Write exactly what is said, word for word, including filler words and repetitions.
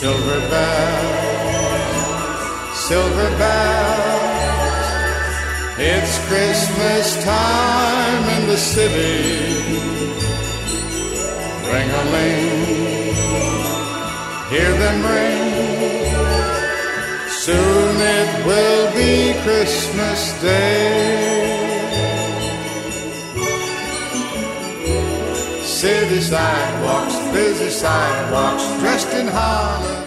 Silver bells, silver bells, it's Christmas time in the city. Ring-a-ling, hear them ring, soon it will be Christmas Day. City sidewalks, busy sidewalks, dressed in holland.